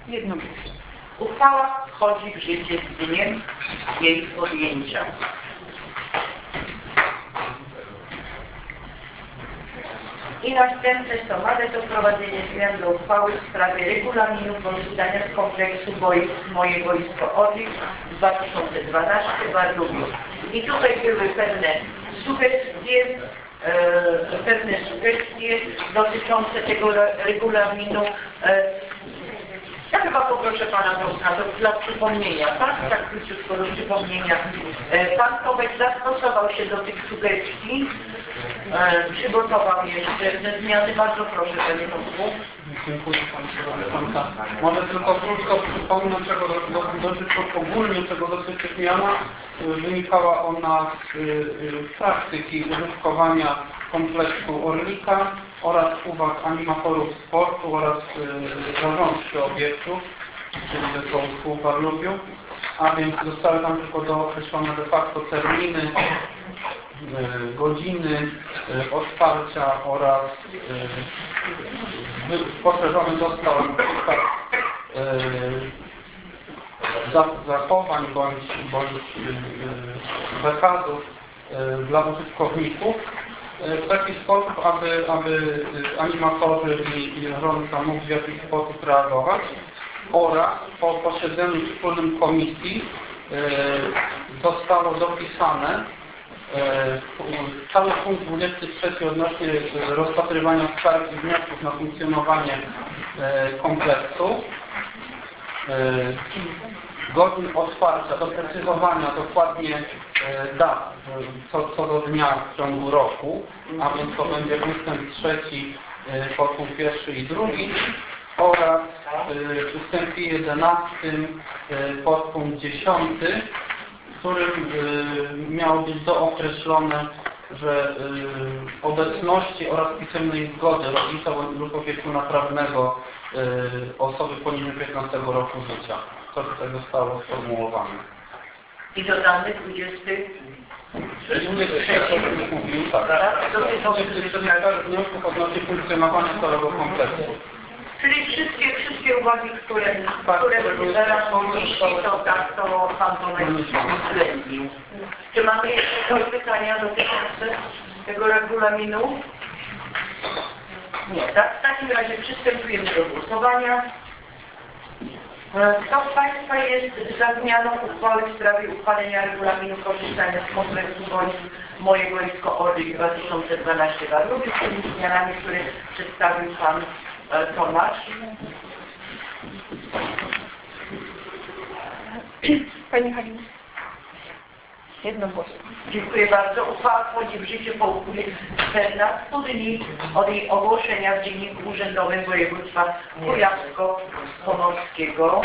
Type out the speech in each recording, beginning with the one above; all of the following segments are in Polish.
Jednomyślnie. Uchwała wchodzi w życie z dniem jej podjęcia. I następne są mamy do wprowadzenia zmian do uchwały w sprawie regulaminu korzystania z kompleksu boisk Moje Boisko Orlik 2012 w Bardubiu. I tutaj były pewne sugestie dotyczące tego regulaminu. Ja chyba poproszę Pana Tomka dla przypomnienia, tak? Tak króciutko do przypomnienia. Pan Tomek zastosował się do tych sugestii, przygotował jeszcze te zmiany. Bardzo proszę, Panie Tomku. Dziękuję Pani Przewodnicząca. Może tylko krótko przypomnę, czego dotyczy ogólnie, czego dotyczy zmiana. Wynikała ona z praktyki użytkowania kompleksu Orlika oraz uwag animatorów sportu oraz zarządcy obiektów, czyli zespołu szkół w Bardubiu, a więc zostały tam tylko dookreślone de facto terminy, godziny otwarcia oraz poszerzony został przykład zachowań bądź zakazów dla użytkowników w taki sposób, aby animatorzy i zarządca mógł w jakiś sposób reagować, oraz po posiedzeniu wspólnym komisji zostało dopisane cały punkt 23 odnośnie rozpatrywania skarg i wniosków na funkcjonowanie kompleksu, godzin otwarcia, doprecyzowania dokładnie dat co do dnia w ciągu roku, a więc to będzie ustęp 3, podpunkt 1 i 2 oraz w ustępie 11 podpunkt 10, w którym miało być dookreślone, że obecności oraz pisemnej zgody rodzica lub opiekuna prawnego osoby poniżej 15 roku życia. To tutaj zostało sformułowane. I dodany 20. Dotyczy wniosków odnośnie funkcjonowania całego kompleksu. Czyli wszystkie uwagi, które teraz powinniście, to Pan Tomek uwzględnił. Czy mamy jeszcze pytania dotyczące tego regulaminu? Nie, tak? W takim razie przystępujemy do głosowania. Kto z Państwa jest za zmianą uchwały w sprawie uchwalenia regulaminu korzystania z kompleksu boisk Moje Boisko Orlik 2012 w Bardubiu z tymi zmianami, które przedstawił Pan Tomasz? Pani Halina. Jednogłośnie. Dziękuję bardzo. Uchwała wchodzi w życie po upływie 14 dni od jej ogłoszenia w Dzienniku Urzędowym Województwa Kujawsko-Pomorskiego.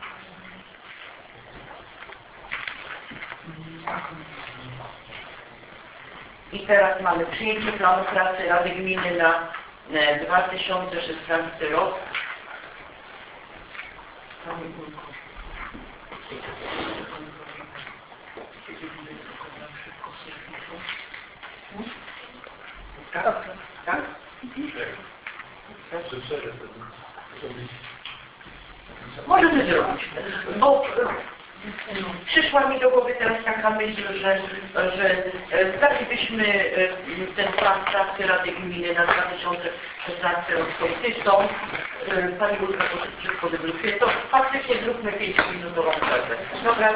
I teraz mamy przyjęcie planu pracy Rady Gminy na 2016 rok. Tak? Tak? Możemy zrobić, bo przyszła mi do głowy teraz taka myśl, że zdalibyśmy ten plan pracy Rady Gminy na 2016 rok sołtysą. Pani Wójtka wszystko wyblokuje, to faktycznie zróbmy 5-minutową przerwę. Dobra.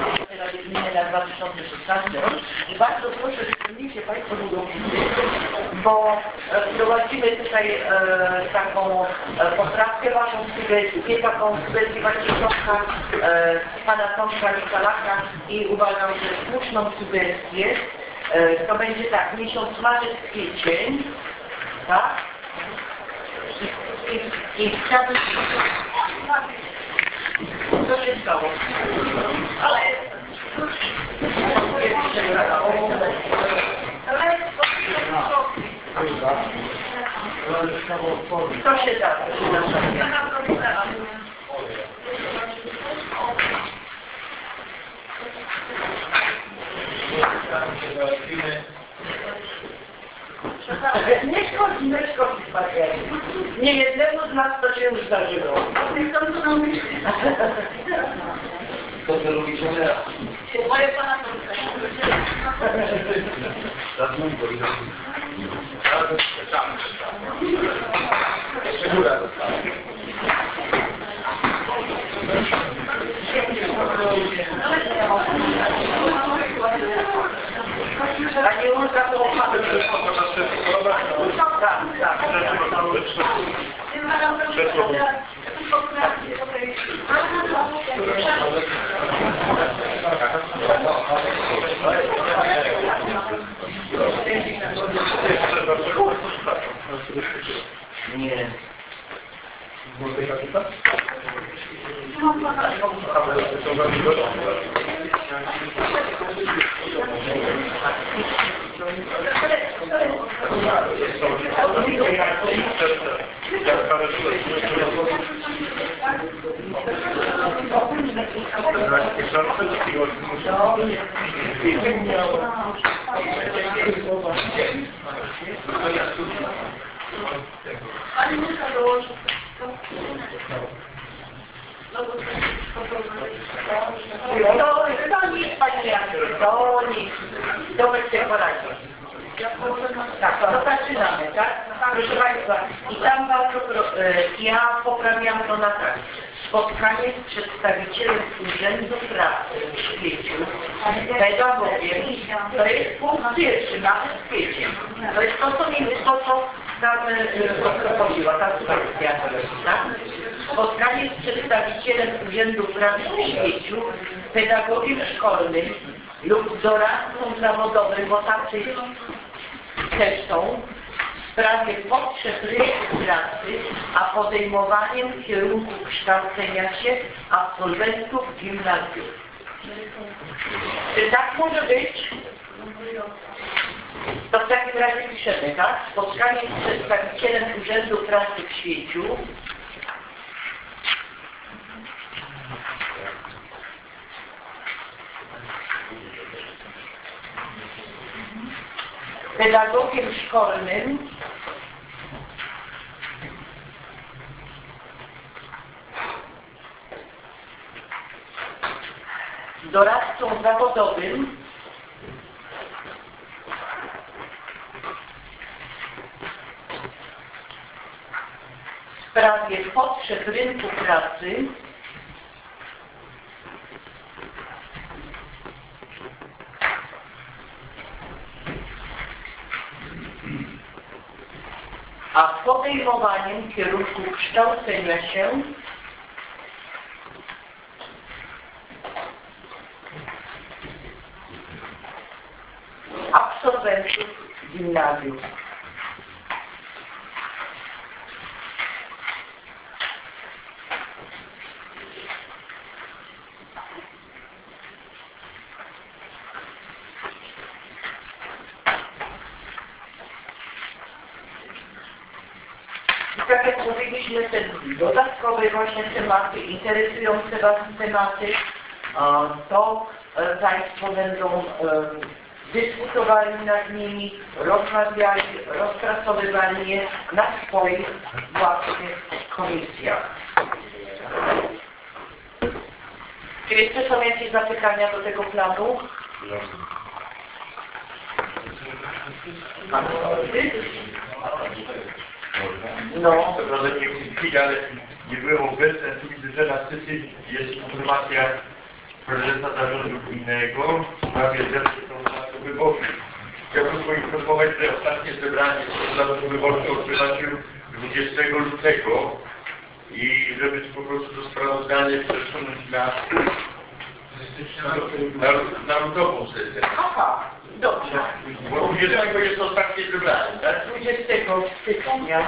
Na 2016 rok i bardzo proszę, że Państwo bo prowadzimy tutaj taką poprawkę waszą sugestię, taką sugestię właśnie Tomka, pana Tomka Nikalaka i uważam, że słuszną sugestię. To będzie tak, miesiąc marzec, kwiecień, tak? I chciałbym... Co się stało? Ale... Co się da? Nie szkodzi baterii. Nie jednemu z nas to się już zdarzyło. To co lubicie teraz? Moje pana a nie ultra to opadł. Nie. To nic, panie Jacku, to nic. Domek się poradzi. Tak, to zaczynamy, tak? Proszę Państwa, i tam bardzo, ja poprawiam to na tak. Spotkanie z przedstawicielem Urzędu Pracy w Świeciu, pedagogiem, to jest punkt pierwszy, nawet w Świecie. To jest to, co tam chodziła, ta sugestia, tak? Spotkanie z przedstawicielem Urzędu Pracy w Świeciu, pedagogiem szkolnym lub doradcą zawodowym, bo tacy też są, w sprawie potrzeb rynku pracy, a podejmowaniem kierunku kształcenia się absolwentów gimnazjum. Czy tak może być? To w takim razie piszemy, tak? Spotkanie z przedstawicielem Urzędu Pracy w Świeciu, pedagogiem szkolnym doradcą zawodowym w sprawie potrzeb rynku pracy a podejmowaniem kierunku kształcenia się absolwentów gimnazjum. Tak jak mówiliśmy, te dodatkowe właśnie tematy, interesujące Was tematy, to Państwo będą dyskutowali nad nimi, rozmawiali, rozpracowywali je na swoich własnych komisjach. Czy jeszcze są jakieś zapytania do tego planu? No. Prawda nie chwili, ale nie było obecne. Tu widzę, że na sesji jest informacja prezesa zarządu gminnego w sprawie rzeczy wyborów. Chciałbym poinformować, że ostatnie zebranie zarządu wyborczego odbywa się 20 lutego i żeby po prostu to sprawozdanie przesunąć na lutową sesję. Aha, dobrze. Bo 20 jest ostatnie zebranie, tak? 20 stycznia.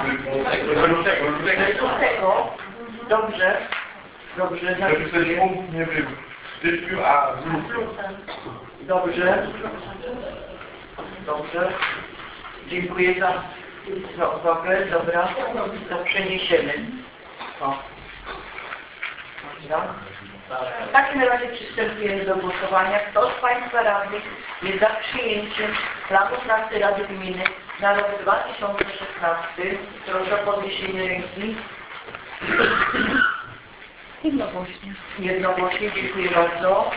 Lutego. Dobrze. Dobrze, Żeby ten punkt nie był w styczniu, a w lutym. Dobrze. Dobrze. Dziękuję za uwagę. Dobra. To przeniesiemy. O. Dobra. W takim razie przystępujemy do głosowania. Kto z Państwa radnych jest za przyjęciem planu pracy Rady Gminy na rok 2016? Proszę o podniesienie ręki. Jednogłośnie. Jednogłośnie, dziękuję bardzo.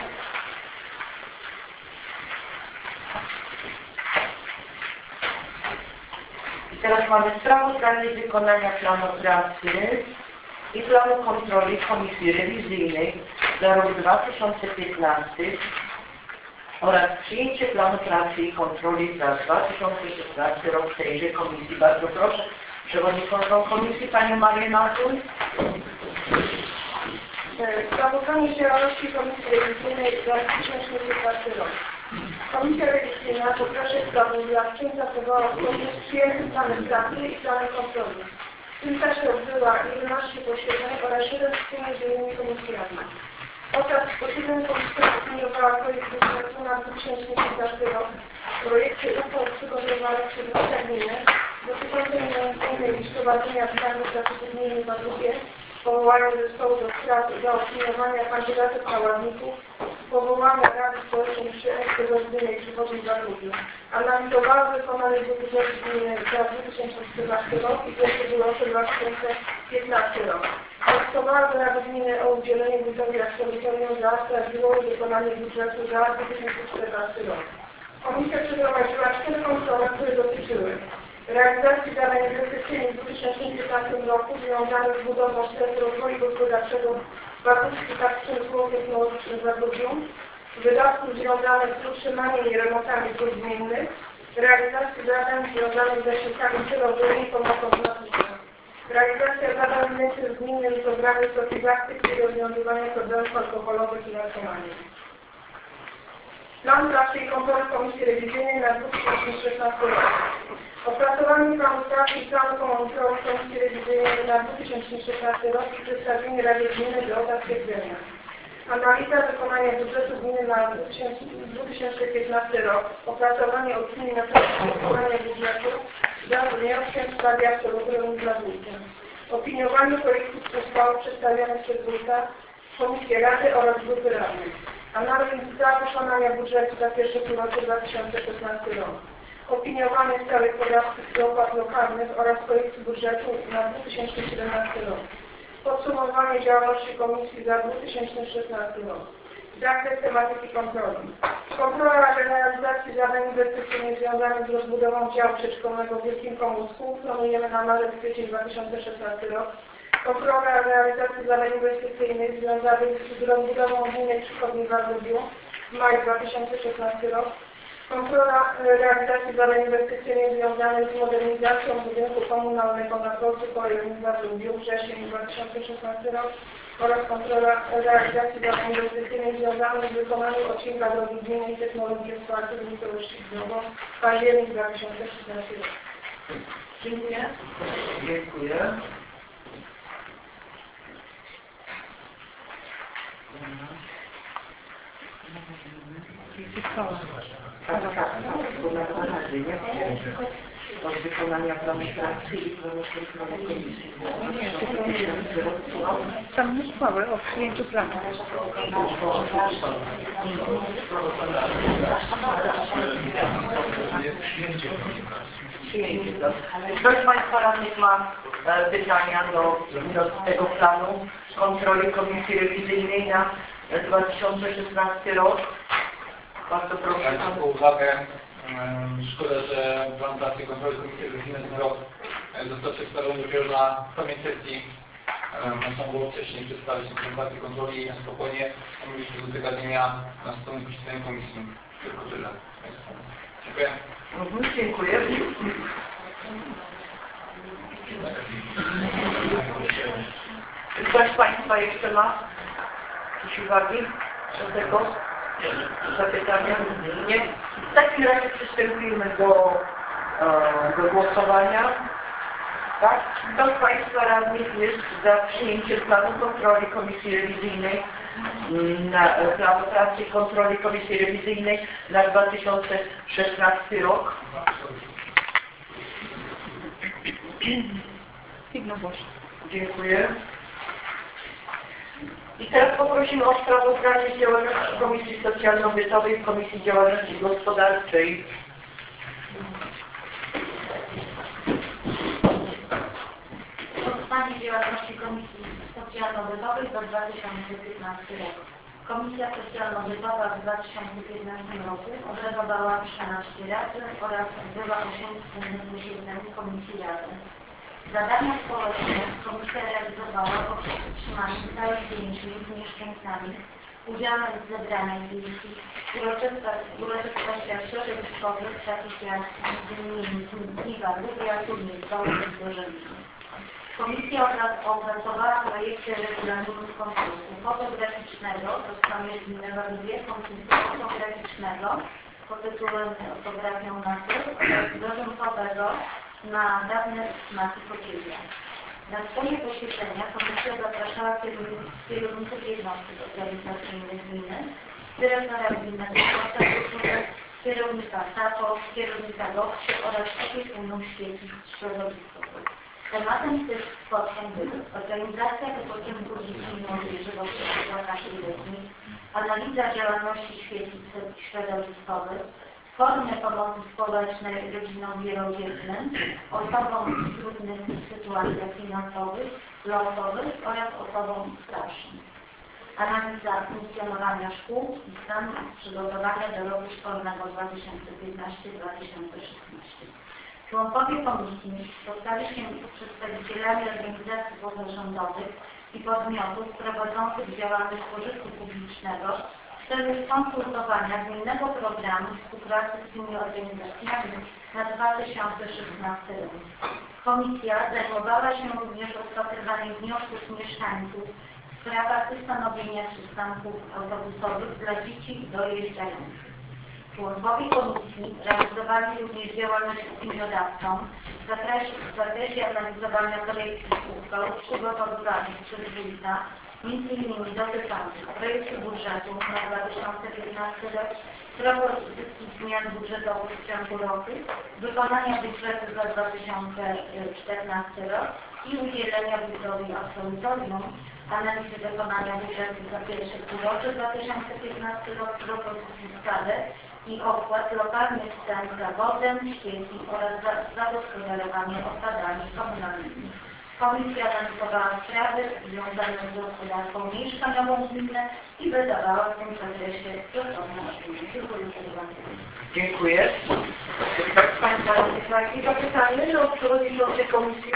I teraz mamy sprawozdanie wykonania planu pracy i planu kontroli Komisji Rewizyjnej za rok 2015 oraz przyjęcie planu pracy i kontroli za 2016 rok tejże Komisji. Bardzo proszę Przewodniczącą Komisji Panią Marię Mazur. Sprawozdanie działalności Komisji Rewizyjnej za 2015 rok. Komisja Rewizyjna po procesie sprawozdawczym zapracowała zgodnie z przyjętym planem pracy i planem kontroli. W tym czasie odbyła 11 posiedzeń oraz 7 wspólnych z innymi komisjami. Podczas posiedzeń komisja opiniowała projekt budżetu na 2015 rok, projekty uchwał przygotowanych przez Radę Gminy dotyczące m.in. wprowadzenia planu pracy gminy na drugie, powołania zespołu do spraw zaopiniowania kandydatów na ławników, powołania Rady Społecznej przy Eksperymentalnej Przychodni dla Ludzi. Analizowała wykonanie budżetu gminy za 2014 rok i procedurowcy 2015 rok. Wnioskowała do Rady Gminy o udzielenie budowy absolutorium za sprawdziło wykonanie budżetu za 2014 rok. Komisja przeprowadziła 4 kontrole, które dotyczyły realizacji zadań inwestycyjnych w 2015 roku związanych z budową strefy rozwoju gospodarczego Warszawski Przemysłowo Technologiczny w Zabrudniu, wydatków związanych z utrzymaniem i remontami dróg gminnych, realizacji zadań związanych ze środkami celowymi i pomocą finansową, realizacja zadań innych w gminnym programie profilaktyki i rozwiązywania problemów alkoholowych i narkomanii. Plan pracy i kontroli Komisji Rewizyjnej na 2016 rok. Opracowanie planu pracy i planu kontroli Komisji Rewizyjnej na 2016 rok i przedstawienie Radzie Gminy do zatwierdzenia. Analiza wykonania budżetu gminy na 2015 rok. Opracowanie opinii na temat wykonania budżetu za wnioskiem w sprawie absolutorium dla wójta. Opiniowanie projektów uchwał przedstawionych przez wójta, Komisję Rady oraz grupy radnych. Analiza wykonania budżetu za pierwszy półrocze 2016 rok. Opiniowanie stałych podatków i opłat lokalnych oraz projektu budżetu na 2017 rok. Podsumowanie działalności Komisji za 2016 rok. Zakres tematyki kontroli. Kontrola realizacji zadań inwestycyjnych związanych z rozbudową działu przedszkolnego w Wielkim Pomórsku planujemy na marzec-kwiecień 2016 rok. Kontrola realizacji zadań inwestycyjnych związanych z rozbudową gminnej przychodni w Zabrudniu w maju 2016 rok. Kontrola realizacji zadań inwestycyjnych związanych z modernizacją budynku komunalnego na dworcu kolejowym w Zabrudniu wrzesień 2016 rok oraz kontrola realizacji zadań inwestycyjnych związanych z wykonaniem odcinka drogi gminnej technologii wsparcia w miejscowości Gnowo październik 2016 rok. Dziękuję. Dziękuję. Od wykonania planu pracy i planu kontroli Komisji. Tam uchwały o przyjęciu planu. Ktoś z Państwa radnych ma pytania do tego planu kontroli Komisji Rewizyjnej na 2016 rok? Bardzo proszę. Taką uwagę, szkoda, że plan pracy i kontroli Komisji Rewizyjnej ten rok został przedstawiony dopiero na samej sesji. Można było wcześniej przedstawić ten plan pracy i kontroli na spokojnie. Mieliśmy do zagadnienia na stronę posiedzenia komisji. Tylko tyle. Dziękuję. Dziękuję. Czy ktoś z Państwa jeszcze ma jakieś uwagi do tego zapytania? Nie? W takim razie przystępujemy do głosowania. Tak? Kto z Państwa radnych jest za przyjęciem planu kontroli Komisji Rewizyjnej planu pracy i kontroli Komisji Rewizyjnej na 2016 rok? Jednomyślnie. Dziękuję. I teraz poprosimy o sprawozdanie z działalności Komisji Socjalno-Bytowej i Komisji Działalności Gospodarczej. Sprawozdanie działalności Komisji Socjalno-Bytowej za 2015 rok. Komisja Socjalno-Bytowa w 2015 roku obradowała 13 razy oraz odbyła 8 wspólnych posiedzeń Komisji Rady. Zadania społeczne Komisja realizowała poprzez utrzymanie stałych zdjęć z mieszkańcami, udziałem w zebraniach wiejskich, uroczystościach środowiskowych, takich jak Dni Węgla, Turnictwa lub Zdorzewizny. Komisja opracowała projekty regulaminów konkursu fotograficznego do strony gminnego dwie konkursu fotograficznego pod tytułem Fotografią Nasy oraz dożynkowego na dawne smaky pociebia. Na swoje posiedzenia komisja zapraszała kierowników jednostek organizacyjnych gminy, dyrektora gminnego kierownika SAPO, kierownika GOPS oraz opiekunów świetlic środowiskowych. Tematem tych spotkań były organizacja wypoczynku dzieci i młodzieży w okresie naszej letniej, analiza działalności świetlic środowiskowych, formy pomocy społecznej rodzinom wielodzietnym, osobom w trudnych sytuacjach finansowych, losowych oraz osobom starszym. Analiza funkcjonowania szkół i stan przygotowania do roku szkolnego 2015-2016. Członkowie komisji spotkali się z przedstawicielami organizacji pozarządowych i podmiotów prowadzących działalność pożytku publicznego w celu skonsultowania gminnego programu współpracy z tymi organizacjami na 2016 rok. Komisja zajmowała się również rozpatrywaniem wniosków mieszkańców w sprawach ustanowienia przystanków autobusowych dla dzieci dojeżdżających. Członkowie komisji realizowali również działalność opiniodawcą w zakresie analizowania projektów uchwał przygotowywanych przez wójta, m.in. dotyczących projektu budżetu na 2015 rok, propozycji zmian budżetowych w ciągu roku, wykonania budżetu za 2014 rok i udzielenia wójtowi absolutorium, analizy wykonania budżetu za pierwsze półrocze 2015 rok, propozycji stawek i opłat lokalnych cen za wodę, ścieki oraz za zagospodarowanie odpadami komunalnymi. Komisja analizowała sprawy związane z gospodarką mieszkaniową gminy i wydawała w tym zakresie stosowne opinie. Dziękuję. Tak, Państwa radnych ma jakieś zapytanie do przewodniczącej komisji?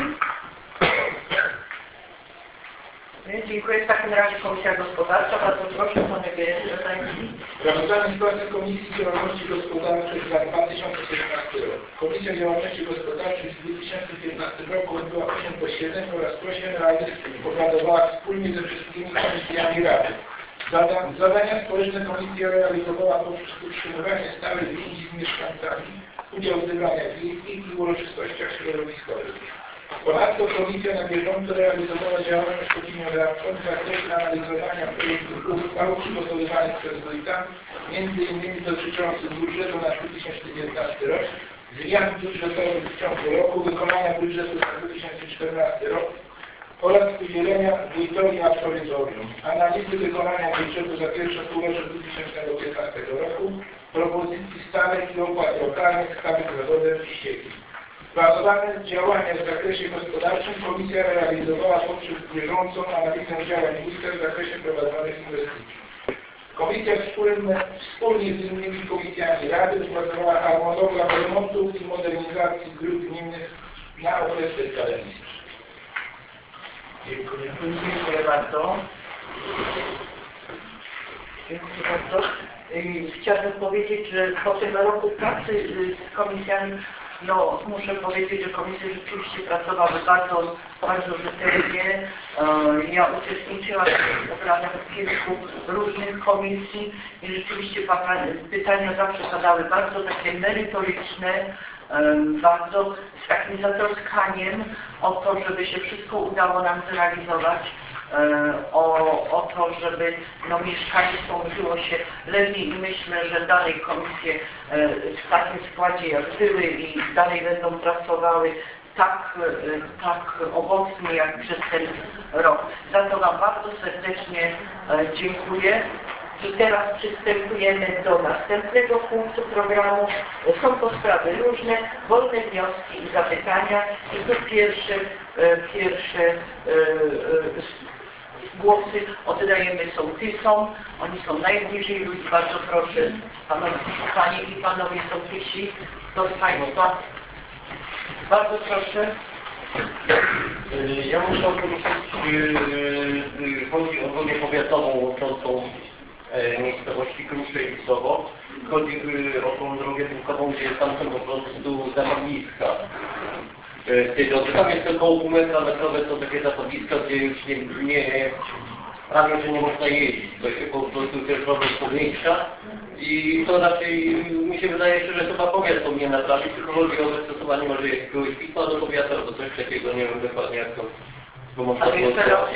Nie, dziękuję. W takim razie Komisja Gospodarcza. Bardzo proszę, Panie Gejewski. Sprawozdanie z pracy Komisji Działalności Gospodarczej za 2015 rok. Komisja Działalności Gospodarczej w 2015 roku odbyła 8 posiedzeń oraz 8 razy obradowała wspólnie ze wszystkimi komisjami Rady. Zadania społeczne Komisja realizowała poprzez utrzymywanie stałych więzi z mieszkańcami, udział w zebraniach wiejskich i uroczystościach środowiskowych. Ponadto Komisja na bieżąco realizowała działalność opiniodawczą w zakresie analizowania projektów uchwał przygotowywanych przez wójta, m.in. dotyczących budżetu na 2019 rok, zmian budżetowych w ciągu roku, wykonania budżetu na 2014 rok oraz udzielenia wójtowi absolutorium, analizy wykonania budżetu za pierwsze półrocze 2015 roku, propozycji stawek i opłat lokalnych, stawek za wodę i ścieki. Planowane działania w zakresie gospodarczym Komisja realizowała poprzez bieżącą analizę działań wójta w zakresie prowadzonych inwestycji. Komisja wspólnie z innymi komisjami Rady wypracowała harmonogram remontów i modernizacji dróg gminnych na okres tej kadencji. Dziękuję bardzo. Dziękuję bardzo. Chciałabym powiedzieć, że po tym roku pracy z komisjami, no muszę powiedzieć, że komisje rzeczywiście pracowały bardzo, bardzo rzetelnie. Ja uczestniczyłam w obradach kilku różnych komisji i rzeczywiście pytania zawsze padały bardzo takie merytoryczne, bardzo z takim zatroskaniem o to, żeby się wszystko udało nam zrealizować. O to, żeby mieszkaństwom żyło się lepiej i myślę, że dalej komisje w takim składzie jak były i dalej będą pracowały tak owocnie jak przez ten rok. Za to Wam bardzo serdecznie dziękuję. I teraz przystępujemy do następnego punktu programu. Są to sprawy różne, wolne wnioski i zapytania. I tu pierwsze głosy oddajemy sołtysom. Oni są najbliżej ludzi. Bardzo proszę, Panie i Panowie sołtysi, do Państwa. Bardzo proszę. Ja muszę poruszyć, chodzi o drogę powiatową łączącą miejscowości Krusze i Wisowo. Chodzi o tą drogę drogową, gdzie tam są po prostu zapadniska. Tam jest tylko pół metra metrowe, to takie zapadniska, gdzie już prawie że nie można jeździć, to się po prostu ten problem powiększa i to raczej mi się wydaje, że chyba powiat powinien naprawić, tylko chodzi o zastosowanie może jakiegoś pisma do powiatu albo coś takiego, nie wiem dokładnie jak to można było.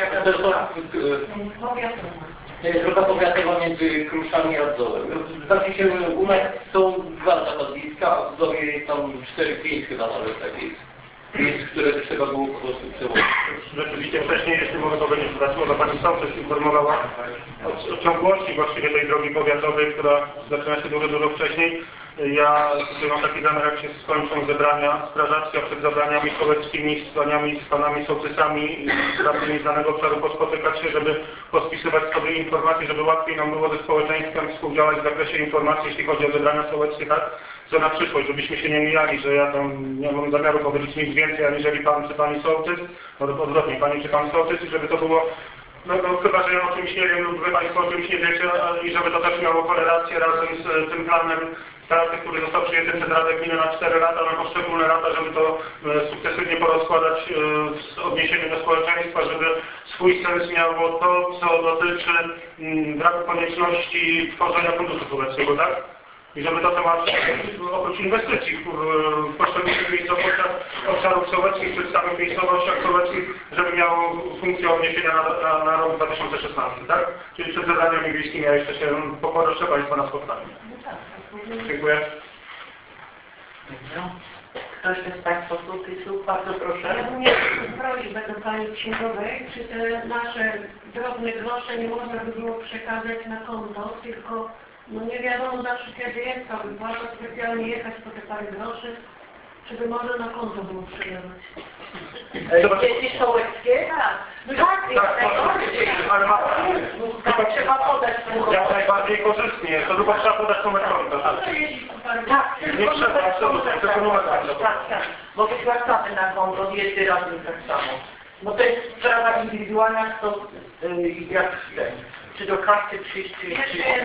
To jest droga powiatowa między Kruszami a Wzorem. Znaczy się u nas są dwa zapadniska, a w Wzorie tam 4-5 chyba nawet tak jest. Które trzeba było po prostu przełożyć. Rzeczywiście wcześniej, jeśli mogę powiedzieć, to Pani Sołtys informowała o ciągłości właściwie tej drogi powiatowej, która zaczyna się dużo wcześniej. Ja tutaj mam taki zamiar, jak się skończą zebrania strażackie, a przed zebraniami sołeckimi, z panami sołtysami z radnymi z danego obszaru pospotykać się, żeby pospisywać sobie informacje, żeby łatwiej nam było ze społeczeństwem współdziałać w zakresie informacji, jeśli chodzi o zebrania sołeckie, tak? Co na przyszłość, żebyśmy się nie mijali, że ja tam nie mam zamiaru powiedzieć nic więcej, aniżeli Pan czy Pani sołtys, odwrotnie, Pani czy Pan sołtys, i żeby to było, no chyba, że ja o czymś nie wiem lub Wy Państwo o czymś nie wiecie, i żeby to też miało korelację razem z tym planem pracy, który został przyjęty przez Radę Gminy na 4 lata, na poszczególne lata, żeby to sukcesywnie porozkładać w odniesieniu do społeczeństwa, żeby swój sens miało to, co dotyczy braku konieczności tworzenia funduszu sołeckiego, tak? I żeby to temat oprócz inwestycji w poszczególnych miejscowościach, obszarów sołeckich, czy w samych miejscowościach sołeckich, żeby miało funkcję odniesienia na rok 2016, tak? Czyli przed zadaniami wiejskimi ja jeszcze się poproszę Państwa na spotkanie. Dziękuję. Ktoś z Państwa sołtysów? Bardzo proszę. Ja bym miała prośbę do Pani Księgowej, czy te nasze drobne grosze nie można by było przekazać na konto, tylko no nie wiadomo zawsze kiedy jest to wypłata, specjalnie jechać po te parę groszy, żeby może na konto było przelewać. Dzieci sołeckie? Tak. Ale trzeba podać jak najbardziej korzystnie, to tylko trzeba podać numer konta. Tak, nie trzeba, tylko numer konta. Tak, bo wypłacamy na konto diety razem tak samo. Bo to jest sprawa indywidualna, to jak ten. Czy do karty przyjść, czy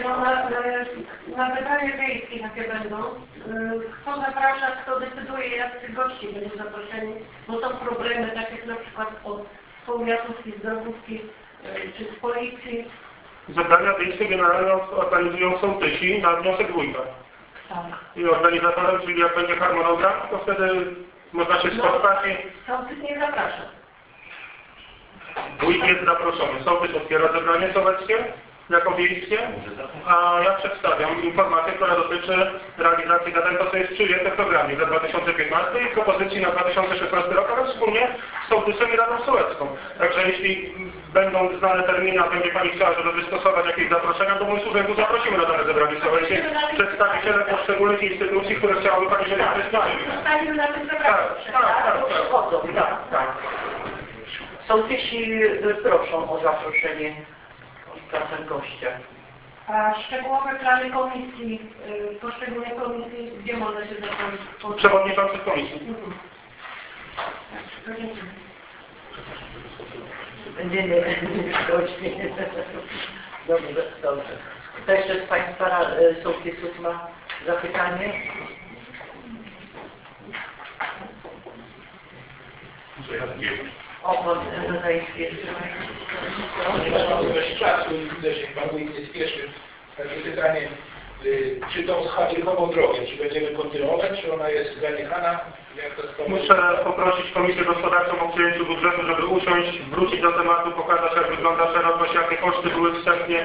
na wybranie wiejskie takie będą. Kto zaprasza, kto decyduje, jacy gości będą zaproszeni, bo są problemy, tak jak na przykład od powiatówki, z drogówki, czy z policji. Zebrania wiejskie generalnie organizują sołtysi na wniosek wójta. Tak. I organizatorem, czyli jak będzie harmonogram, to wtedy można się spotkać i... Sołtys nie zaprasza. Wójt jest zaproszony. Sołtys otwiera zebranie sołeckie jako wiejskie, a ja przedstawiam informację, która dotyczy realizacji zadań, to co jest przyjęte w programie za 2015 i propozycji na 2016 rok, ale wspólnie z sołtysem i Radą Sołecką. Także jeśli będą znane terminy, a będzie Pani chciała, żeby wystosować jakieś zaproszenia, to mój urzędu zaprosimy na dane zebranie sołeckie przedstawiciele poszczególnych instytucji, które chciałyby Pani, żeby przyznali. Zostaniemy na tym zebraniu. Tak. Sołtysi proszą o zaproszenie czasem gościa. A szczegółowe plany komisji, poszczególnych komisji, gdzie można się zaprosić? Przewodniczący komisji. Nie. Dobrze. Kto jeszcze z Państwa sołtysów ma zapytanie? O, pan dodaje jeszcze. Nie mam dość czasu i widzę, że Pan Wójt nie spieszy. Takie pytanie, czy tą schabierkową drogę, czy będziemy kontynuować, czy ona jest zaniechana? Jak to jest? Muszę poprosić Komisję Gospodarczą o przyjęciu budżetu, żeby usiąść, wrócić do tematu, pokazać jak wygląda szerokość, jakie koszty były wstępnie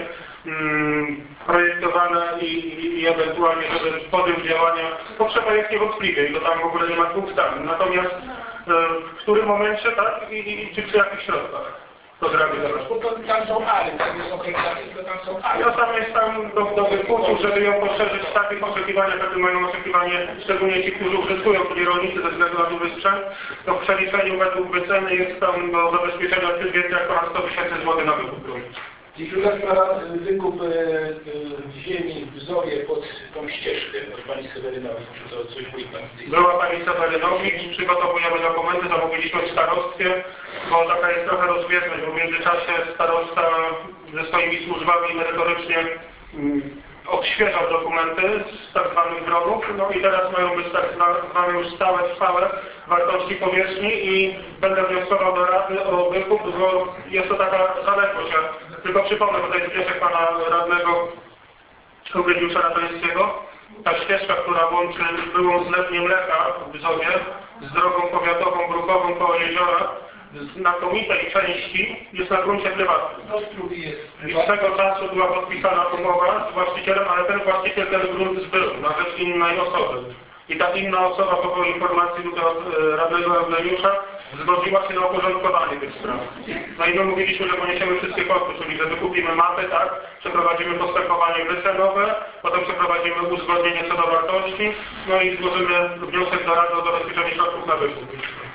projektowane i ewentualnie, żeby podjął działania. Potrzeba jest niewątpliwie i to tam w ogóle nie ma dwóch zdań. Natomiast w którym momencie, tak, czy przy jakich środkach to zrealizować? Bo to tam są ale, tam nie są hektary, tylko tam są ale. Ja sam jestem do wykutu, żeby ją poszerzyć w takich oczekiwaniach, jakie mają oczekiwanie, szczególnie ci, którzy użytkują, czyli rolnicy ze względu na duży sprzęt, to w przeliczeniu według wyceny jest tam do zabezpieczenia więcej jak ponad 100 000 złotych na wykup gruntu. I druga sprawa, wykup ziemi w Zowie pod tą ścieżkę, od Pani Sewerynowi, czy to coś mówi Pan z tej... Była Pani Sewerynowicz, przygotowujemy dokumenty, zamówiliśmy w starostwie, bo taka jest trochę rozbieżność, bo w międzyczasie starosta ze swoimi służbami merytorycznie odświeżał dokumenty z tak zwanych dronów, no i teraz mają być tak zwane już stałe, trwałe wartości powierzchni i będę wnioskował do Rady o wykup, bo jest to taka zaległość. Ja tylko przypomnę tutaj wniosek Pana Radnego Eugeniusza Radońskiego. Ta ścieżka, która łączy byłą zlewnię mleka w Zowie z drogą powiatową, brukową koło jeziora, z znakomitej części jest na gruncie prywatnym. I z tego czasu była podpisana umowa z właścicielem, ale ten właściciel ten grunt zbył na rzecz innej osoby. I ta inna osoba po informacji od radnego Eugeniusza zgodziła się na uporządkowanie tych spraw. No i my mówiliśmy, że poniesiemy wszystkie koszty, czyli że wykupimy mapy, tak, przeprowadzimy postępowanie wycenowe, potem przeprowadzimy uzgodnienie co do wartości, no i złożymy wniosek do Rady o zabezpieczenie środków na wykup.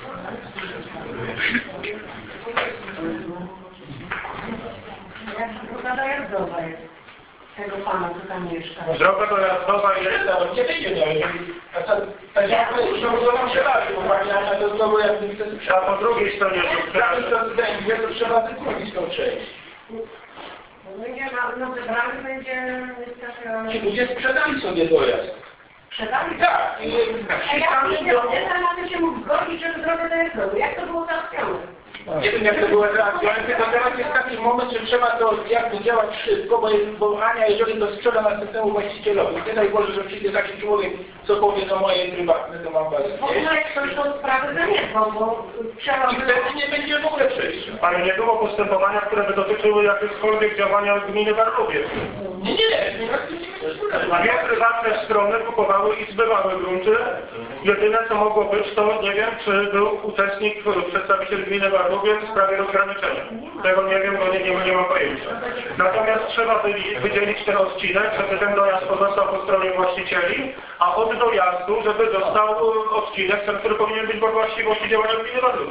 Droga dojazdowa jest tego Pana, co tam mieszka. Droga dojazdowa jest... Nie wyjdzie, a co, tak jak już nam się bawi, bo Pani Ania to znowu jak nie chce sprzedać. A po drugiej stronie to trzeba wykupić tą część. Będzie na zebraniu, będzie... Ci ludzie sprzedali sobie dojazd. Sprzedali? Tak. A ja nie wiem, na to się mógł zgodzić, żeby drogę dojazdową. Jak to było załatwione? Nie wiem jak to było załatwione, tylko teraz jest taki moment, że trzeba to jakby działać szybko, bo Ania, jeżeli to sprzeda następnemu właścicielowi, nie daj Boże, że przyjdzie taki człowiek, co powie to moje prywatne, to mam was. W ogóle ktoś tą sprawę zaniedbał, bo trzeba... I wtedy nie będzie w ogóle przejścia. Ale nie było postępowania, które by dotyczyły jakiegokolwiek działania gminy Warchowie. Nie. Dwie prywatne strony kupowały i zbywały grunty. Jedyne co mogło być, to nie wiem, czy był uczestnik, przedstawiciel gminy Warchowie w sprawie rozgraniczenia. Tego nie wiem, bo nie mam pojęcia. Natomiast trzeba wydzielić ten odcinek, żeby ten dojazd pozostał po stronie właścicieli, a od dojazdu, żeby został odcinek, ten, który powinien być we właściwości działania gminy Warchowie.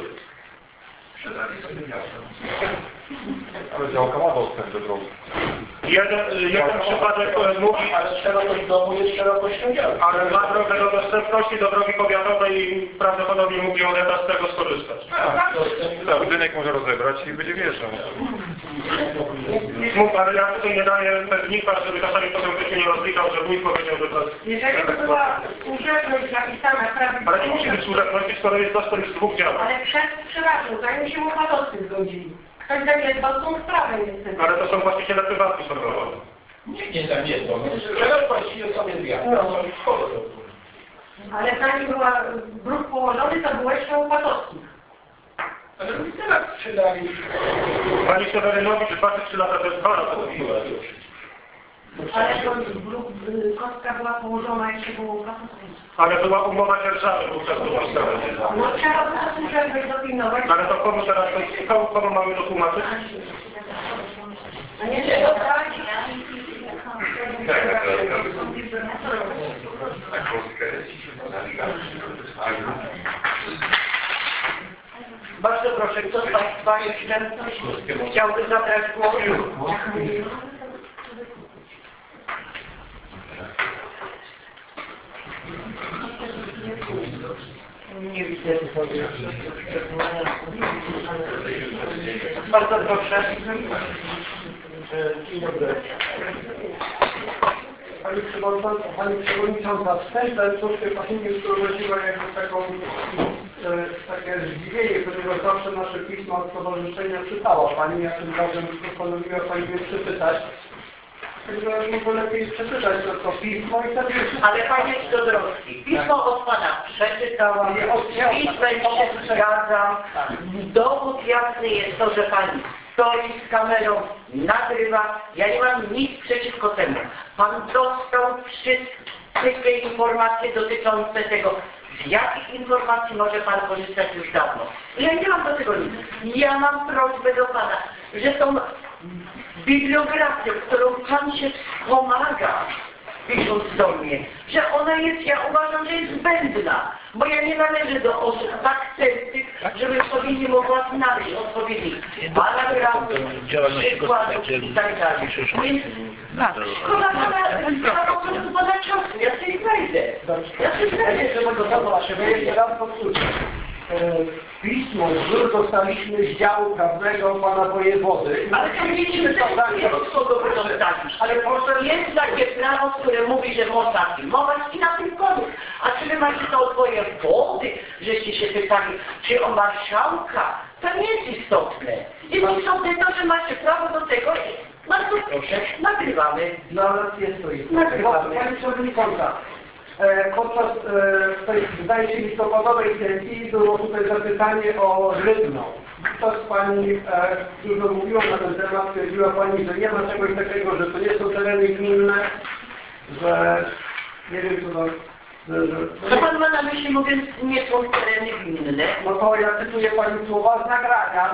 Ale działka ma dostęp do drogi. Jeden przypadek mówi, ale szerokość domu jest szerokością działki. ale ma drogę do dostępności do drogi powiatowej i prawdopodobnie mógł Violeta z tego skorzystać. Tak, budynek może rozebrać i będzie wjeżdżał. Mógł, ale ja tutaj nie daję pewnika, żeby czasami potem ktoś nie rozliczał, że wójt powiedział, że to jest... Jeżeli to była służebność napisana prawidłowo... Ale nie musi być służebności, skoro jest dostęp z dwóch działań. Ale przed sprzedażą, zanim się upadowcy zgodzili. Ktoś zaniedbał tą sprawę niestety. Ale to są właściciele prywatni sądowe. Nie zaniedbał. Sprzedaż właściwie sobie zjadł. Ale zanim była bruk położony, to było jeszcze upadowców. Ale my teraz sprzedali. Pani Sewerynowicz 23 lata, to jest 2 lata. Ale to kostka była położona, jeszcze było upadowców. Ale była umowa dzierżawy wówczas do ustawy. No trzeba było służebność dopilnować. Ale to komu teraz, komu mamy to tłumaczyć? A nie trzeba brać. Bardzo proszę, kto z Państwa jeszcze chciałby zabrać głos? Nie widzę. Bardzo proszę. Dzień dobry. Pani Przewodnicząca, wstępem troszkę Pani mnie wprowadziła jakby takie zdziwienie, ponieważ zawsze nasze pisma od stowarzyszenia czytała Pani, ja tym razem postanowiła Pani mnie przeczytać. Także może lepiej przeczytać to pismo i wtedy... Ale Panie Szczodrowski, pismo od Pana przeczytałam, z pismem się zgadzam. Dowód jasny jest to, że Pani stoi z kamerą, nagrywa. Ja nie mam nic przeciwko temu. Pan dostał wszystkie informacje dotyczące tego, z jakich informacji może Pan korzystać już dawno. I ja nie mam do tego nic. Ja mam prośbę do Pana, że tą bibliografię, którą Pan się wspomaga, pisząc do mnie, że ona jest, ja uważam, że jest zbędna, bo ja nie należę do osób tak tępych, żebym sobie nie mogła znaleźć odpowiednich paragrafów, przykładów i tak dalej. Więc szkoda po prostu Pana czasu, ja sobie znajdę. Ja sobie znajdę, że mogę zobaczyć. Jeszcze raz powtórzę. Pismo, które dostaliśmy z działu prawnego Pana Wojewody. Ale to nie interesuje, od kogo wy dostaliście. Ale proszę, jest takie prawo, które mówi, że można filmować i na tym koniec. A czy wy macie to od wojewody, żeście się pytali, czy o marszałka? To nie jest istotne. Jest istotne to, że macie prawo do tego i bardzo proszę, nagrywamy. Dla nas jest to istotne. Pani Przewodnicząca, podczas tej, zdaje się, listopadowej sesji było tutaj zapytanie o Rybno. Wówczas Pani dużo mówiła na ten temat, twierdziła Pani, że nie ma czegoś takiego, że to nie są tereny gminne, że nie wiem co to... Co Pan ma na myśli, mówiąc, nie są tereny gminne? No to ja cytuję Pani słowa z nagrania.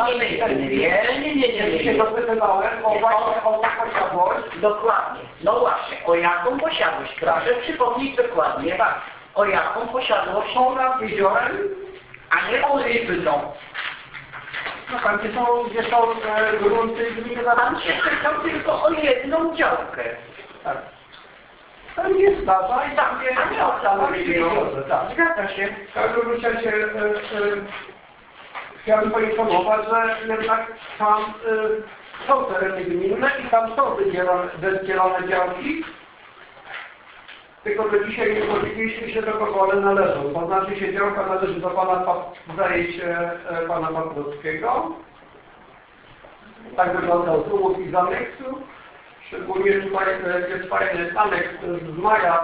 Nie. Się dopytywałem o posiadłość. Dokładnie. No właśnie, o jaką posiadłość? Proszę przypomnieć dokładnie. Tak. O jaką posiadłość? Są nad jeziorem, a nie o Rybno. no tam gdzie są grunty gminy. Pan się pytał tylko o jedną działkę. Tak. Tam jest plaża i tam jest... A nie o całym jeziorze. Tak. Zgadza się. W każdym razie chciałbym poinformować, że jednak tam są tereny gminne i tam są wydzielone działki. Tylko do dzisiaj nie dowiedzieliśmy się, do kogo one należą. To znaczy się działka należy do pana, zdaje się, pana Paprockiego. Tak wyglądał tu i z aneksu. Szczególnie tutaj jest fajny aneks z maja,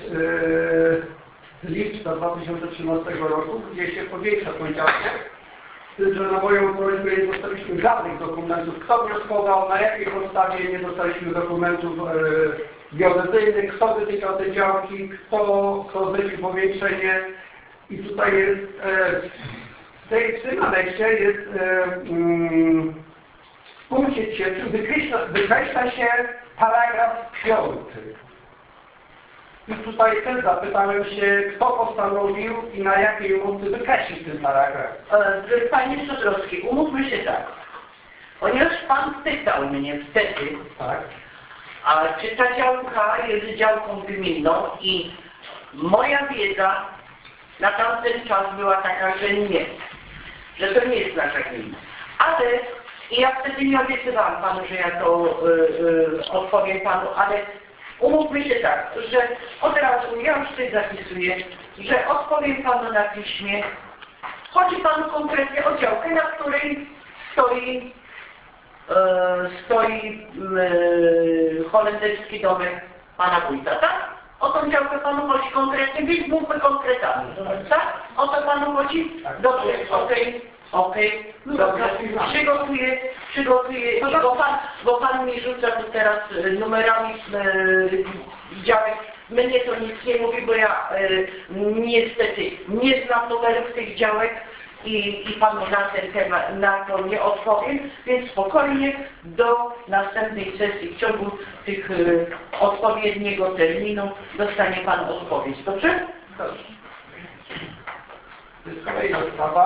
z lipca 2013 roku, gdzie się powiększa tą działkę. Że na moją prośbę nie dostaliśmy żadnych dokumentów, kto wnioskował, na jakiej podstawie nie dostaliśmy dokumentów geodezyjnych, kto wytykał te działki, kto zlecił powiększenie. I tutaj jest, w tym aneksie jest w punkcie 3 wykreśla się paragraf 5. I tutaj też zapytałem się, kto postanowił i na jakiej mocy wykreślić ten paragraf. Panie Szczodrowski, umówmy się tak. Ponieważ Pan pytał mnie wtedy, tak, a czy ta działka jest działką gminną i moja wiedza na tamten czas była taka, że nie. Że to nie jest nasza gmina. Ale i ja wtedy nie obiecywałam Panu, że ja to odpowiem Panu, ale umówmy się tak, że od razu, ja już tutaj zapisuję, że odpowiem Panu na piśmie. Chodzi Panu konkretnie o działkę, na której stoi holenderski domek Pana wójta, tak? O tą działkę Panu chodzi konkretnie, więc mówmy konkretami, tak? O to Panu chodzi? Dobrze, okej. Dobrze, przygotuję, bo Pan mi rzuca tu teraz numerami działek. Mnie to nic nie mówi, bo ja niestety nie znam numerów tych działek i Panu na ten temat, na to nie odpowiem, więc spokojnie do następnej sesji w ciągu tych odpowiedniego terminu dostanie Pan odpowiedź. Dobrze? Dobrze. To jest kolejna sprawa.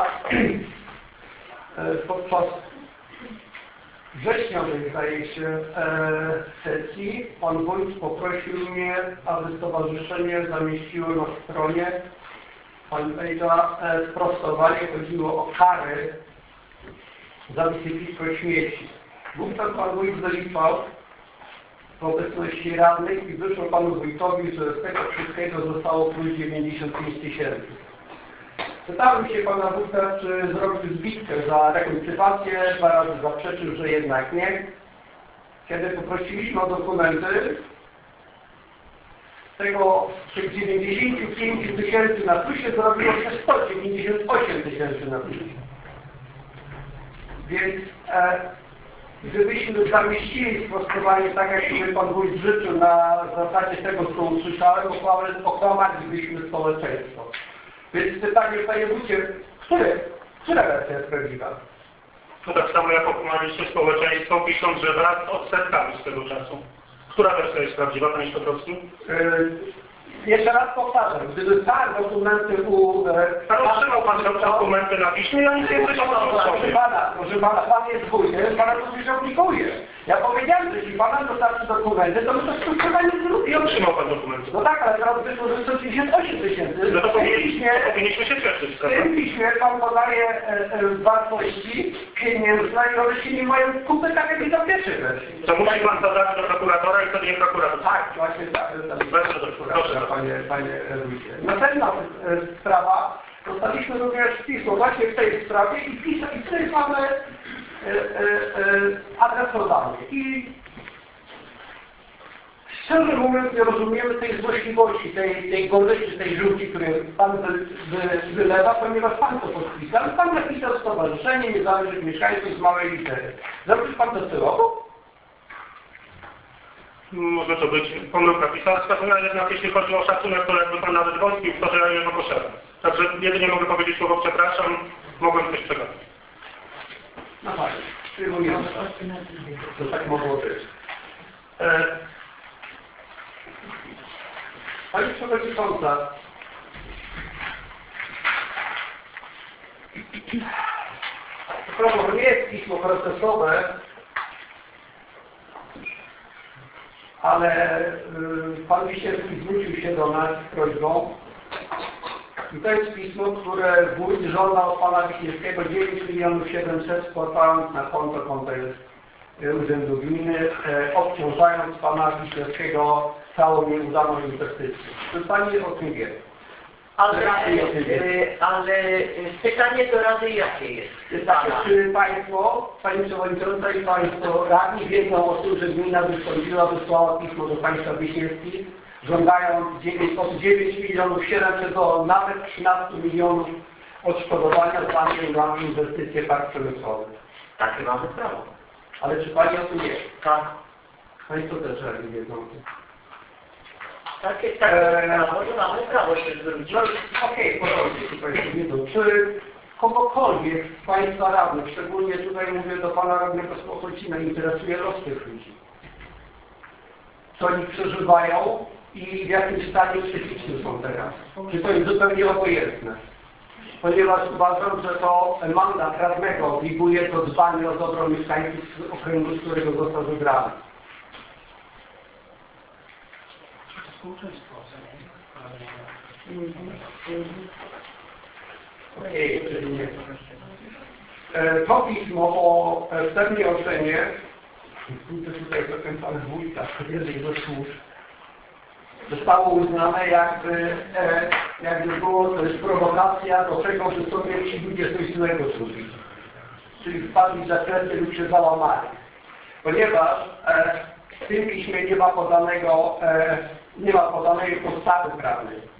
Podczas wrześniowej, zdaje się, sesji Pan Wójt poprosił mnie, aby stowarzyszenie zamieściło na stronie fanpage'a sprostowanie. Chodziło o kary za wysypisko śmieci. Wówczas pan wójt wyliczał w obecności radnych i wyszło panu wójtowi, że z tego wszystkiego zostało plus 95 000. Pytałem się pana wójta, czy zrobił zbitkę za rekultywację, 2 razy zaprzeczył, że jednak nie. Kiedy poprosiliśmy o dokumenty, tych 95 000 na plusie zrobiło się 198 000 na plusie. Więc gdybyśmy zamieścili sprostowanie tak, jak sobie pan wójt życzył na zasadzie tego, co usłyszałem, okłamalibyśmy społeczeństwo. Więc pytanie, panie wójcie, która wersja jest prawdziwa? To tak samo jak okłamaliście społeczeństwo, pisząc, że wraz z odsetkami z tego czasu. Która wersja jest prawdziwa, panie Szkotowski? Jeszcze raz powtarzam, gdyby pan dokumenty otrzymał pan te dokumenty na piśmie, ja nic nie słyszałem. Proszę pana, pan jest wójtem, pana to coś obliguje. Ja powiedziałem, że jeśli pana dostarczy dokumenty, to my to sprostowanie zrobimy. I otrzymał pan dokumenty. No tak, ale teraz wyszło, że 198 000. No to powinniśmy się cieszyć. W tym piśmie pan podaje wartości pieniężne i one się nie mają kupy tak jak i do pierwszej wersji. To musi pan zadać do prokuratora i wtedy nie prokurator. Tak, właśnie tak. Proszę. Panie wójcie. Następna sprawa, dostaliśmy również pismo właśnie w tej sprawie i tutaj mamy adres rodany. I szczerze mówiąc nie rozumiemy tej złośliwości, tej goryczy, tej żółci, którą pan wylewa, ponieważ pan to podpisał. Pan napisał stowarzyszenie niezależnych mieszkańców z małej litery. Zrobił pan to celowo? Może to być pomyłka pisarska, jednak jeśli chodzi o szacunek, to jakby pan nawet wątpił w to, że ja jego posiadam. Także jedynie mogę powiedzieć słowo przepraszam, mogłem coś przegapić. No tak, przyjmujemy. To tak mogło być. Pani Przewodnicząca, to nie jest pismo procesowe, ale pan Wiśniewski zwrócił się do nas z prośbą i to jest pismo, które wójt żądał od pana Wiśniewskiego 9 700 000 wpłacając na konto jest Urzędu Gminy, obciążając pana Wiśniewskiego całą nieudaną inwestycję. Czy pani o tym wie? Ale pytanie do Rady jakie jest? Czy państwo, pani Przewodnicząca i państwo radni wiedzą o tym, że gmina wysłała pismo do państwa Wiśniewskich, żądając od 9 700 000 do nawet 13 milionów odszkodowania za nieudaną inwestycję park przemysłowy. Takie mamy prawo. Ale czy pani o tym wie? Tak. Państwo też radni wiedzą o tym. Takie prawo, że mamy prawo się zwrócić. No, okej, porządnie, państwo wiedzą. Czy kogokolwiek z państwa radnych, szczególnie tutaj mówię do pana radnego Słowacina, interesuje los tych ludzi? Co oni przeżywają i w jakim stanie psychicznym są teraz? Czy to jest zupełnie obojętne? Ponieważ uważam, że to mandat radnego obliguje to dbanie o dobro mieszkańców z okręgu, z którego został wybrany. To pismo o wstępnej ocenie, tutaj zakręcamy wójta, jednej ze służb, zostało uznane jakby było to jest prowokacja do czego, że sobie ci ludzie coś złego zrobili. Czyli wpadli w zakresy lub się załamali. Ponieważ w tym piśmie nie ma podanej podstawy prawnej.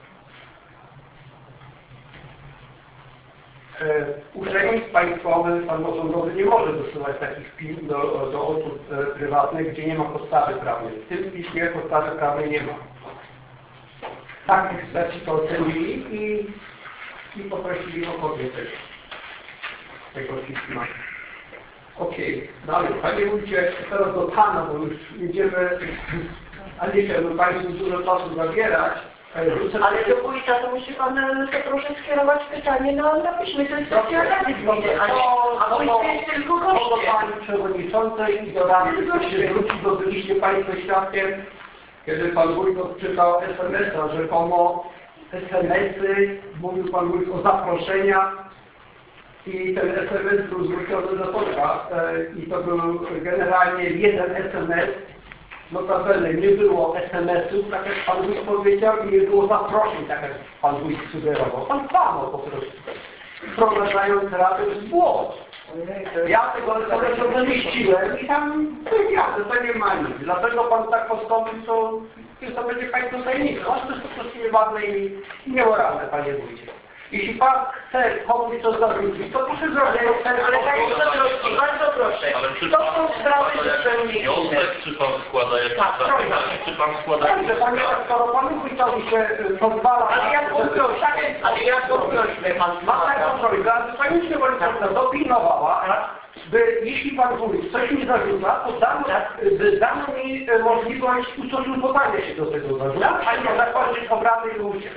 Urzędnik państwowy, samorządowy nie może dosyłać takich pism do osób prywatnych, gdzie nie ma podstawy prawnej. W tym piśmie podstawy prawnej nie ma. Tak eksperci to ocenili i poprosili o kopię tego pisma. Okej, dalej. Panie wójcie, teraz do pana, bo już idziemy, a nie chciałbym państwu dużo czasu zabierać. Ale do wójta to musi pan to proszę skierować pytanie na piśmie. To jest kwestia Rady Gminy, a wójt jest tylko gościem. Pani Przewodniczącej i do Rady się zwrócić, bo byliście państwo świadkiem, kiedy pan wójt odczytał SMS-a, rzekomo SMS-y, mówił pan wójt o zaproszeniach i ten SMS był zwrócony do posła i to był generalnie jeden SMS. Notabene nie było SMS-ów, tak jak Pan Wójt powiedział, i nie było zaproszeń, tak jak Pan Wójt sugerował. Pan kłamał po prostu, wprowadzając radę w błąd. Ja tego SMS-u zamieściłem i tam powiedziałem, że to nie ma nic. Dlatego Pan tak postąpił, to będzie Państwo tajemnicą. To jest po prostu nieważne i niemoralne, Panie Wójcie. Jeśli Pan chce komuś to zarzucić, to proszę zrobić. Ale bardzo proszę. To są sprawy zupełnie inne. Czy Pan składa jakieś Tak, zapytania? Czy Pan składa Dobrze, Panie Doktor, Panu Wójtowi się pozwala... Ale ja poproszę, Pan Ma taką prośbę, aby Pani Przewodnicząca dopilnowała, by jeśli Pan Wójt coś mi zarzuca, to dano mi możliwość ustosunkowania się do tego zarzutu, a nie zakończyć obrady i uciec.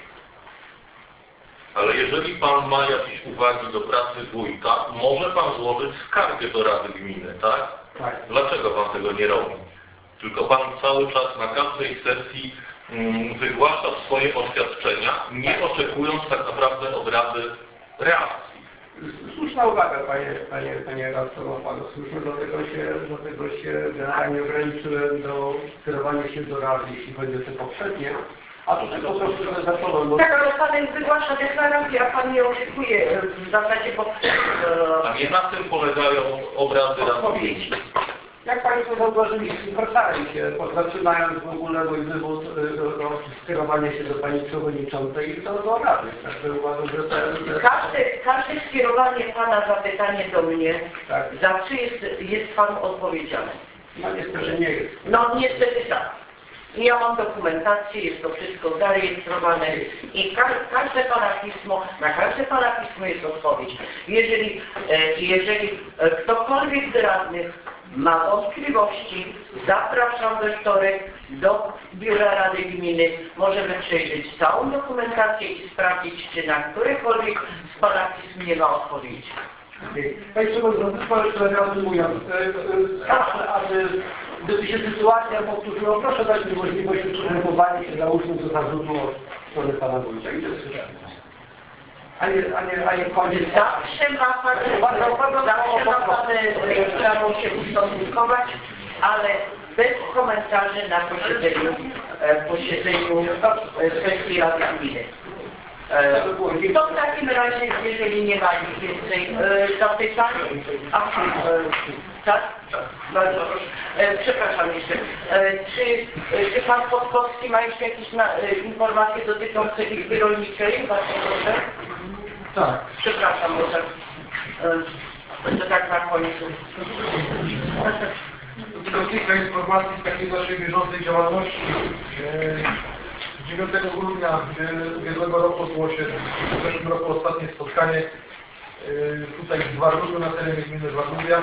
Ale jeżeli Pan ma jakieś uwagi do pracy wójta, może Pan złożyć skargę do Rady Gminy, tak? Tak. Dlaczego Pan tego nie robi? Tylko Pan cały czas na każdej sesji wygłasza swoje oświadczenia, nie oczekując tak naprawdę od Rady reakcji. Słuszna uwaga, panie radco, Panu słuszna, dlatego się generalnie ograniczyłem do skierowania się do Rady, jeśli chodzi o te poprzednie. A tutaj po prostu zacząłem, bo... Tak, ale Pan wygłasza deklarację, a Pan nie oczekuje w zasadzie, bo... A nie na tym polegają obrady Rady. Jak Państwo zauważyli, zwracałem się, zaczynając w ogóle mój wywód skierowanie się do Pani Przewodniczącej i do Rady. Także uważam, że Każde skierowanie Pana zapytanie do mnie, tak. zawsze jest Pan odpowiedzialny. No niestety nie jest. No niestety tak. Ja mam dokumentację, jest to wszystko zarejestrowane i każde Pana pismo, na każde Pana pismo jest odpowiedź. Jeżeli ktokolwiek z radnych ma wątpliwości, zapraszam we wtorek do Biura Rady Gminy. Możemy przejrzeć całą dokumentację i sprawdzić, czy na którekolwiek z Pana pism nie ma odpowiedzi. Panie Przewodniczący, reasumując, gdyby się sytuacja powtórzyła, proszę dać mi możliwość ustosunkowania się załóżmy do zarzutu od strony Pana Wójta. A nie koniec. Zawsze ma Pan prawo się ustosunkować, ale bez komentarzy na posiedzeniu sesji Rady Gminy. To w takim razie, jeżeli nie ma nic więcej zapytań, tak? Bardzo proszę. Przepraszam jeszcze. Czy Pan Podkowski ma jeszcze jakieś informacje dotyczące Izby Rolniczej? Bardzo proszę. Tak. Przepraszam, może to tak na końcu. To kilka informacji z takiej naszej bieżącej działalności. 9 grudnia ubiegłego roku odbyło się w zeszłym roku ostatnie spotkanie tutaj w Warnubiu, na terenie gminy Warnubia.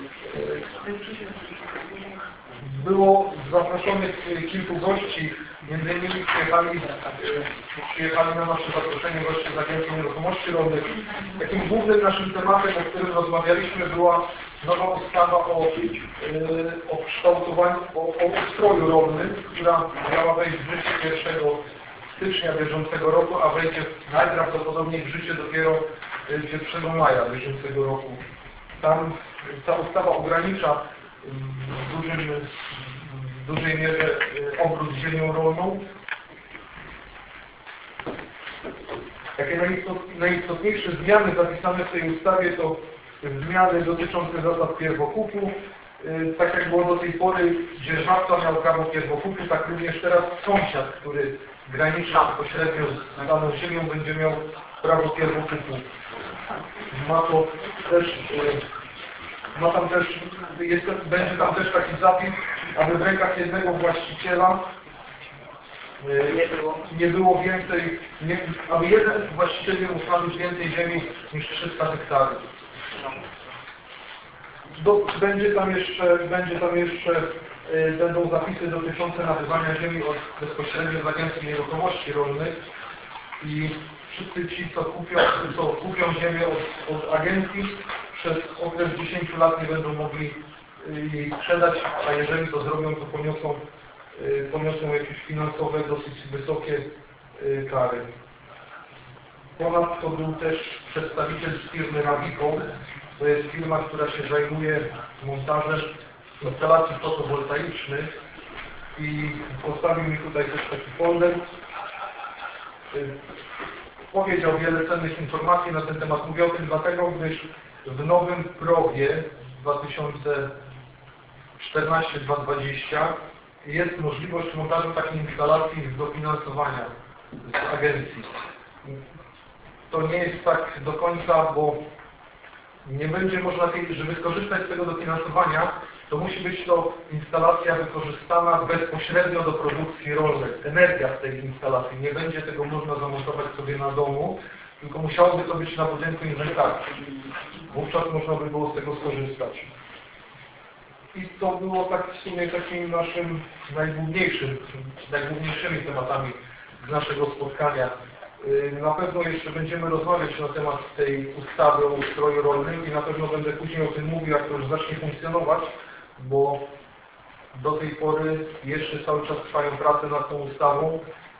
Było zaproszonych kilku gości, między innymi przyjechali na nasze zaproszenie goście z Agencji Nieruchomości Rolnych. Takim głównym naszym tematem, o którym rozmawialiśmy, była nowa ustawa o kształtowaniu, o ustroju rolnym, która miała wejść w życie 1 stycznia bieżącego roku, a wejdzie najprawdopodobniej w życie dopiero 1 maja bieżącego roku. Tam ta ustawa ogranicza w dużej mierze obrót ziemią rolną. Takie najistotniejsze zmiany zapisane w tej ustawie to zmiany dotyczące zasad pierwokupu. Tak jak było do tej pory, dzierżawca miał prawo pierwokupu, tak również teraz sąsiad, który graniczy bezpośrednio z daną ziemią, będzie miał prawo pierwokupu. Będzie tam też taki zapis, aby w rękach jednego właściciela nie było więcej, aby jeden właściciel nie mógł nabyć więcej ziemi niż 300 hektarów. Będą zapisy dotyczące nabywania ziemi bezpośrednio z Agencji Nieruchomości Rolnych i wszyscy ci, co kupią ziemię od agencji, przez okres 10 lat nie będą mogli jej sprzedać, a jeżeli to zrobią, to poniosą jakieś finansowe, dosyć wysokie kary. Ponadto był też przedstawiciel z firmy Navico. To jest firma, która się zajmuje montażem instalacji fotowoltaicznych i postawił mi tutaj też taki folder. Powiedział wiele cennych informacji na ten temat. Mówię o tym dlatego, gdyż w nowym PROW-ie 2014-2020 jest możliwość montażu takiej instalacji z dofinansowania z agencji. To nie jest tak do końca, bo nie będzie można, żeby skorzystać z tego dofinansowania, to musi być to instalacja wykorzystana bezpośrednio do produkcji rolnej. Energia z tej instalacji. Nie będzie tego można zamontować sobie na domu, tylko musiałoby to być na budynku inwentarki. Wówczas można by było z tego skorzystać. I to było tak w sumie takim naszym najgłówniejszymi tematami z naszego spotkania. Na pewno jeszcze będziemy rozmawiać na temat tej ustawy o ustroju rolnym i na pewno będę później o tym mówił, jak to już zacznie funkcjonować, bo do tej pory jeszcze cały czas trwają prace nad tą ustawą.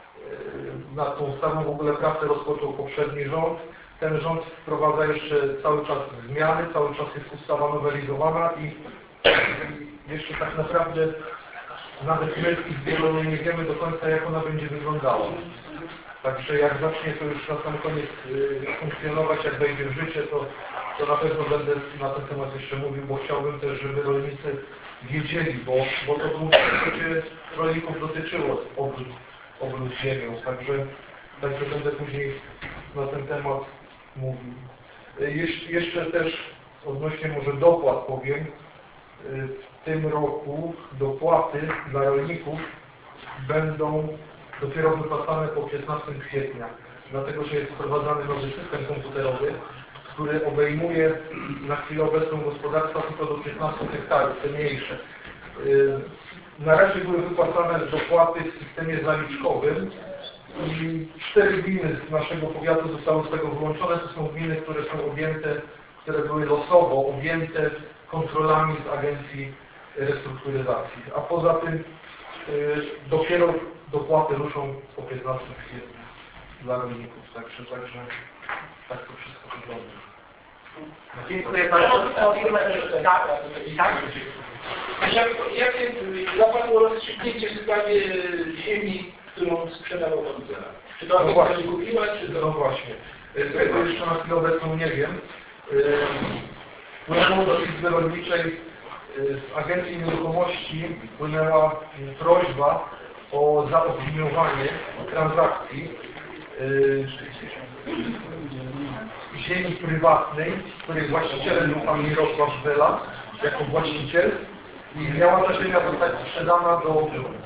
Nad tą ustawą w ogóle pracę rozpoczął poprzedni rząd. Ten rząd wprowadza jeszcze cały czas zmiany, cały czas jest ustawa nowelizowana i jeszcze tak naprawdę nawet my w Izbie Rolnej nie wiemy do końca, jak ona będzie wyglądała. Także jak zacznie to już na sam koniec funkcjonować, jak wejdzie w życie, to na pewno będę na ten temat jeszcze mówił, bo chciałbym też, żeby rolnicy wiedzieli, bo to w gruncie rolników dotyczyło obrót ziemią. Także będę później na ten temat mówił. Jeszcze też odnośnie może dopłat powiem. W tym roku dopłaty dla rolników będą dopiero wypłacane po 15 kwietnia, dlatego że jest wprowadzany nowy system komputerowy, który obejmuje na chwilę obecną gospodarstwa tylko do 15 hektarów, te mniejsze. Na razie były wypłacane dopłaty w systemie zaliczkowym i 4 gminy z naszego powiatu zostały z tego wyłączone. To są gminy, które są objęte, które były losowo objęte kontrolami z Agencji Restrukturyzacji. A poza tym dopiero dopłaty ruszą po 15 kwietnia dla rolników. Także tak to wszystko wygląda. Dziękuję bardzo. Jakie zapadło rozstrzygnięcie w sprawie ziemi, którą sprzedawał koncern? Czy to agencja kupiła, czy to... No właśnie. Tego jeszcze na chwilę obecną nie wiem. Wpłynęło do Izby Rolniczej z Agencji Nieruchomości wpłynęła prośba o zaopiniowanie transakcji ziemi prywatnej, której właścicielem był pan Mirosław Wela jako właściciel i miała ta ziemia zostać sprzedana do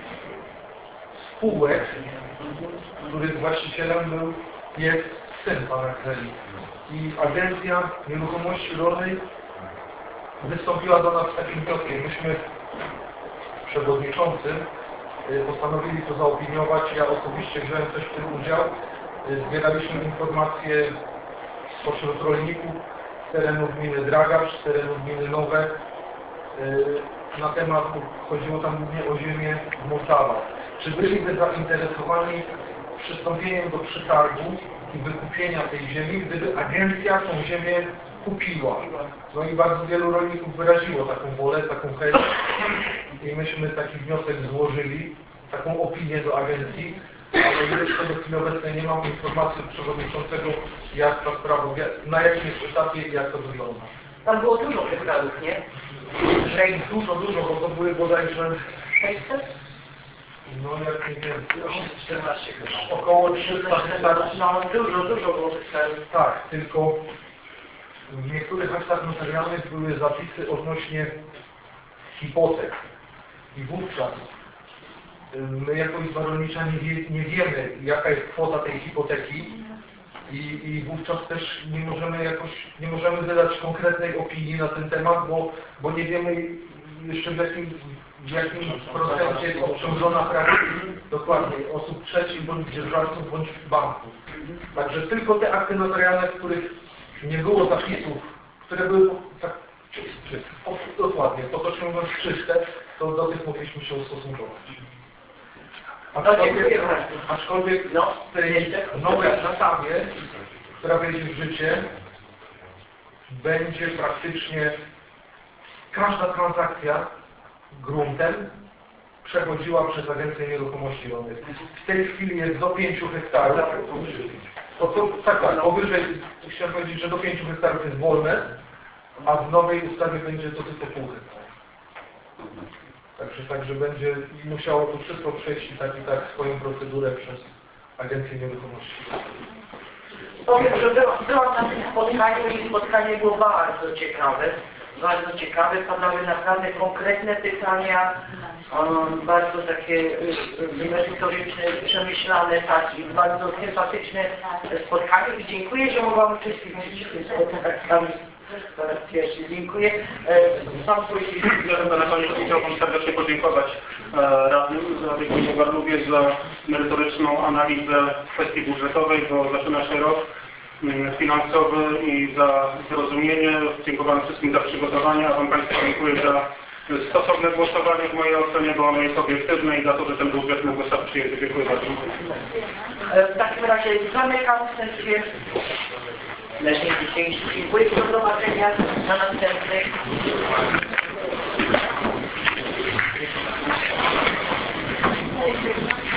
spółek, których właścicielem jest syn pana Weli. I Agencja Nieruchomości Rolnej wystąpiła do nas z takim wnioskiem. Myśmy przewodniczący postanowili to zaopiniować. Ja osobiście wziąłem też w tym udział. Zbieraliśmy informacje spośród rolników z terenu gminy Dragacz, z terenu gminy Nowe na temat, chodziło tam głównie o ziemię w Moczawach. Czy byliby zainteresowani przystąpieniem do przetargu i wykupienia tej ziemi, gdyby agencja tą ziemię kupiła. No i bardzo wielu rolników wyraziło taką wolę, taką chęć i myśmy taki wniosek złożyli, taką opinię do agencji, ale jeszcze do chwili obecnej nie mam informacji od przewodniczącego, jak ta sprawa, na jakim jest etapie i jak to wygląda. Tam było dużo hektarów, nie? Że ich dużo, bo to były bodajże 600? no jak nie wiem, 14 chyba. około 300 hektarów. No dużo było hektarów. Tak, tylko w niektórych aktach notarialnych były zapisy odnośnie hipotek. I wówczas my jako Izba Rolnicza nie wiemy, jaka jest kwota tej hipoteki i wówczas też nie możemy wydać konkretnej opinii na ten temat, bo nie wiemy jeszcze w jakim procencie jest obciążona prawie dokładnie osób trzecich, bądź dzierżawców, bądź banków. Także tylko te akty notarialne, w których nie było zapisów, które były tak czyste, dokładnie, potocznie mówiąc czyste, to do tych mogliśmy się ustosunkować. Aczkolwiek w tej nowej zestawie która wejdzie w życie, będzie praktycznie każda transakcja gruntem przechodziła przez Agencję Nieruchomości Rolnych. W tej chwili jest do 5 hektarów. Tak, powyżej, chciałem powiedzieć, że do 5 hektarów jest wolne, a w nowej ustawie będzie to tylko pół hektara. Także będzie musiało to wszystko przejść i tak swoją procedurę przez Agencję Nieruchomości. Powiem, że byłam na tym spotkaniu i spotkanie było bardzo ciekawe. Bardzo ciekawe, padały naprawdę konkretne pytania, bardzo takie merytoryczne, przemyślane, tak, i bardzo sympatyczne spotkanie i dziękuję, że mogłam uczestniczyć w tym spotkaniu. Po raz pierwszy dziękuję. Pan Wójcik. Ja na koniec chciałbym serdecznie podziękować radnym z Rady Gminy Garlubiec za merytoryczną analizę kwestii budżetowej, bo zaczyna się rok finansowy i za zrozumienie. Dziękuję wszystkim za przygotowanie, a Wam Państwu dziękuję za stosowne głosowanie w mojej ocenie, bo ono jest obiektywne i za to, że ten budżet mógł zostać przyjęty. Dziękuję bardzo. W takim razie zamykam sesję. Leśnej dzisiejszej. Dziękuję. Do zobaczenia na następnych.